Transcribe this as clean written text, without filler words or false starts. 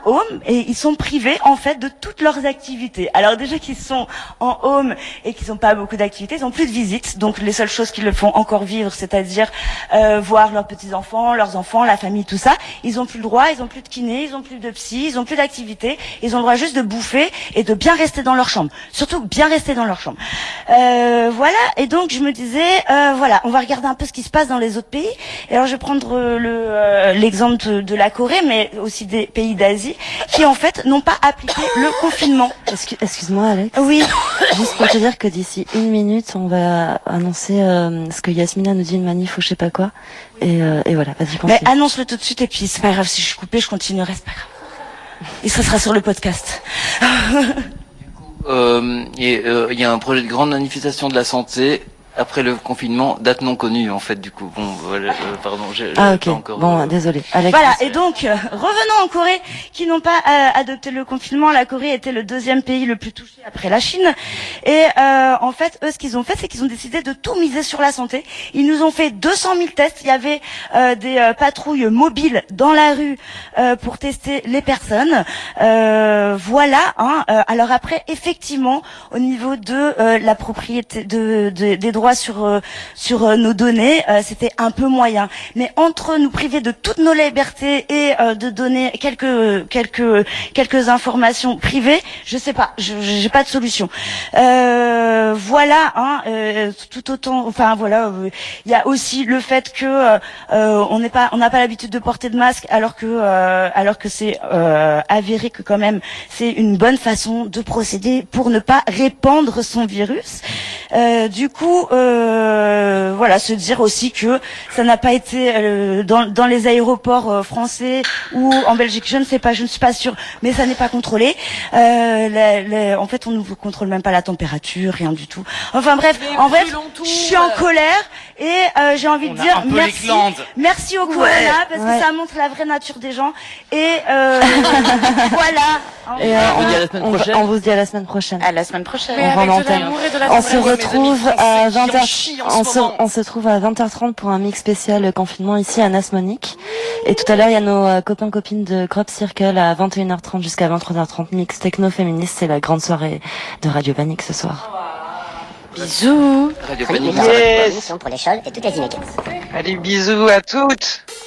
home et ils sont privés en fait de toutes leurs activités. Alors déjà qu'ils sont en home et qu'ils n'ont pas beaucoup d'activités, ils n'ont plus de visites. Donc les seules choses qui le font encore vivre, c'est-à-dire voir leurs petits-enfants, leurs enfants, la famille, tout ça, ils ont plus le droit, ils ont plus de kiné, ils ont plus de psy, ils ont plus d'activités, ils ont le droit juste de bouffer et de bien rester dans leur chambre. Surtout bien rester dans leur chambre. Voilà, et donc je me disais voilà, on va regarder un peu ce qui se passe dans les autres pays. Et alors je vais prendre l'exemple de la Corée, mais aussi des pays d'Asie qui en fait n'ont pas appliqué le confinement. Excuse-moi Alex. Oui. Juste pour te dire que d'ici 1 minute, on va annoncer ce que Yasmina nous dit, une manif ou je sais pas quoi. Et voilà, vas-y continue. Mais annonce-le tout de suite et puis c'est pas grave, si je suis coupée, je continuerai, c'est pas grave. Et ça sera sur le podcast. Il y a un projet de grande manifestation de la santé après le confinement, date non connue en fait du coup. Bon, voilà, pardon, ok. Pas encore. Bon, désolé. Alex. Voilà. Et donc, revenons en Corée, qui n'ont pas adopté le confinement. La Corée était le 2e pays le plus touché après la Chine. Et en fait, eux, ce qu'ils ont fait, c'est qu'ils ont décidé de tout miser sur la santé. Ils nous ont fait 200 000 tests. Il y avait des patrouilles mobiles dans la rue pour tester les personnes. Voilà. Hein. Alors après, effectivement, au niveau de la propriété des droits sur nos données, c'était un peu moyen. Mais entre nous priver de toutes nos libertés et de donner quelques informations privées, je sais pas, j'ai pas de solution. Voilà, hein, tout autant. Enfin voilà, il y a aussi le fait que on n'a pas l'habitude de porter de masque, alors que c'est avéré que quand même c'est une bonne façon de procéder pour ne pas répandre son virus. Du coup, voilà, se dire aussi que ça n'a pas été dans les aéroports français ou en Belgique, je ne suis pas sûre, mais ça n'est pas contrôlé. En fait, on ne vous contrôle même pas la température, rien du tout. Enfin bref, je suis en colère et j'ai envie de dire merci au Corona parce que ça montre la vraie nature des gens et voilà. Et on vous dit à la semaine prochaine. À la semaine prochaine. On se retrouve à 20h. On se trouve à 20h30 pour un mix spécial confinement ici à Nasmonic. Et tout à l'heure, il y a nos copains-copines de Crop Circle à 21h30 jusqu'à 23h30. Mix techno-féministe, c'est la grande soirée de Radio Panique ce soir. Bisous. Radio Panique. Pour les chols et toutes les inéquettes. Allez, bisous à toutes.